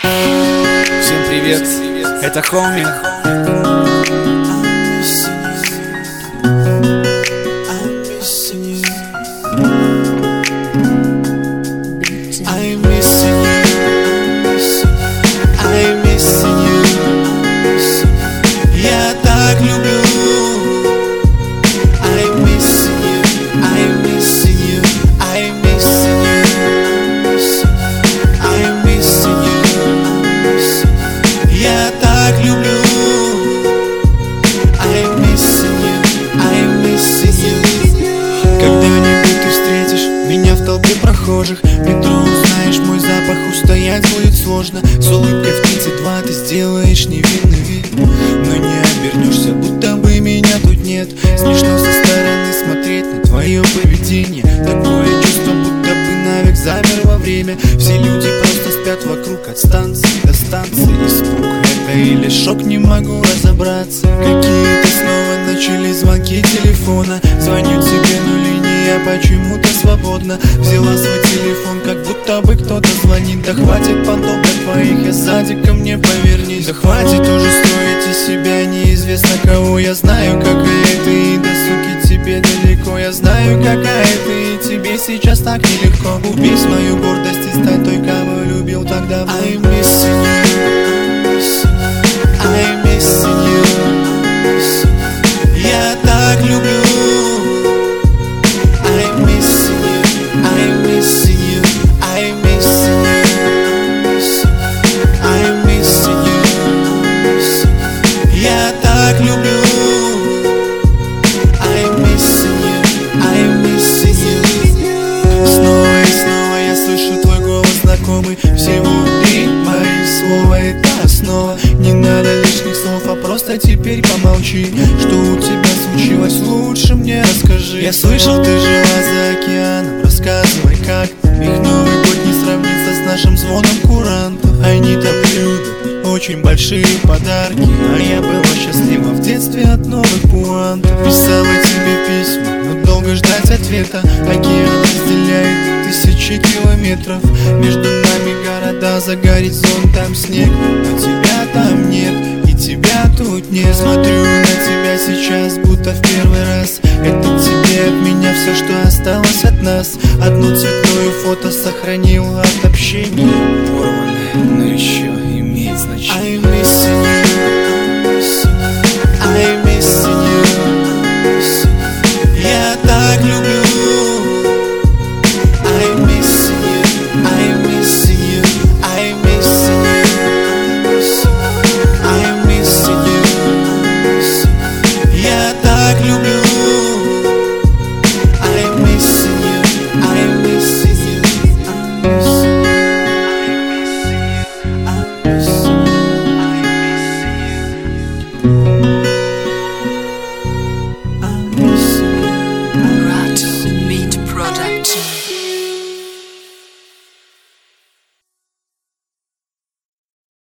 Всем привет, это Хоми. Я так люблю. Когда-нибудь ты встретишь меня в толпе прохожих, в метро узнаешь мой запах, устоять будет сложно. С улыбкой в 32 ты сделаешь невинный вид, но не обернешься, будто бы меня тут нет. Смешно со стороны смотреть на твое поведение. Такое чувство, будто бы навек замер во время. Все люди просто спят вокруг, от станции до станции. Испуг это или шок, не могу разобраться. Какие-то снова начались звонки телефона. Звоню тебе, но линия почему-то свободна. Взяла свой телефон, как будто бы кто-то звонит. Да хватит понтов для твоих, я сзади ко мне повернись. Да хватит уже строить из себя неизвестно кого. Я знаю, какая ты, и до суки тебе далеко. Я знаю, какая ты, и тебе сейчас так нелегко. Убей свою гордость и стань той, кого любил тогда. I'm missing you, I'm missing you. Я так люблю. I'm missing you, I'm missing you, I'm missing you, I'm missing you. Я так люблю. I'm missing you, I'm missing you. Снова и снова я слышу твой голос знакомый. Всего три мои слова — это основа. Не надо лишних слов, а просто теперь помолчи. Что у тебя случилось, лучше мне расскажи. Я слышал, ты жила за океаном, рассказывай, как. Их Новый год не сравнится с нашим звоном курантов. Они там любят очень большие подарки, а я была счастлива в детстве от новых пуантов. Писала тебе письма, но долго ждать ответа. Океан разделяет тысячи километров. Между нами города, за горизонтом снег. Но тебя там нет, и тебя тут нет. Смотрю на тебя сейчас, будто в первый раз. Это тебе от меня все, что осталось от нас. Одно цветное фото сохранил от общения. Порванное, но еще имеет значение. I'm missing you.